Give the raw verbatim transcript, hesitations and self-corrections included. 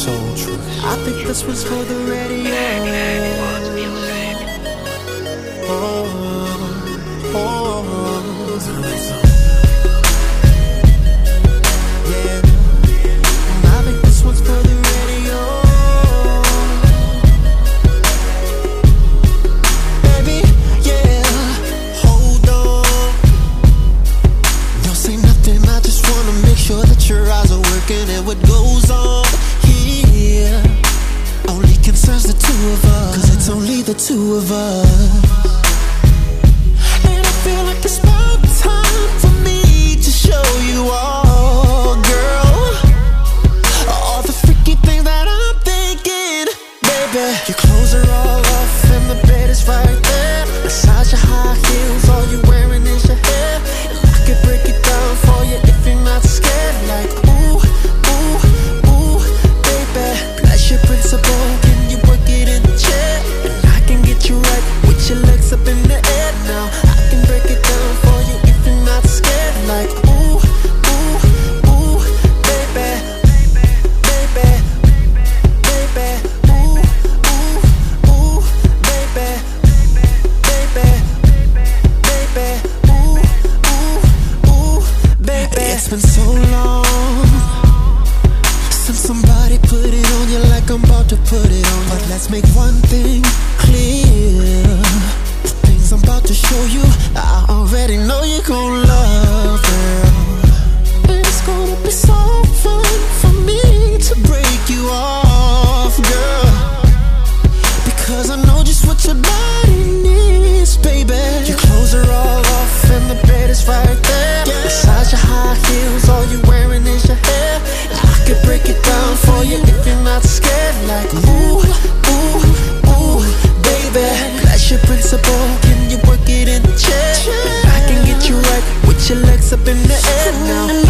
Soul Truth. I think this was for the radio. Oh, oh, oh. Yeah, I think this one's for the radio. Baby, yeah, hold on. Don't say nothing, I just wanna make sure that your eyes are working and what goes on here only concerns the two of us, 'cause it's only the two of us. And I feel like it's about time for me to show you all, girl, all the freaky things that I'm thinking. Baby, your clothes are all off and the bed is right there. Massage your high heels, all you're wearing is your hair. And I could break it down for you if you're not scared. Like, ooh, ooh, ooh, baby, pleasure principle, can you work it in the chair? And I can get you right with your legs up in the air. Now I can break it down for you if you're not scared. Like, ooh, ooh, ooh, baby, baby, baby, ooh, ooh, ooh, baby, baby, baby, ooh, ooh, ooh, baby. It's been so long since somebody put it on you like I'm about to put it on you. But let's make one thing clear. The things I'm about to show you, I already know you're gonna love, girl. And it's gonna be so fun for me to break you off, girl, because I know just what your body needs, baby. Your clothes are all off and the bed is right there. Massage your high heels, all you're wearing is your hair. I could break it down for you if you're not scared. Like, ooh, ooh, ooh, baby, pleasure principle, can you work it in the chair? And I can get you right with your legs up in the air now.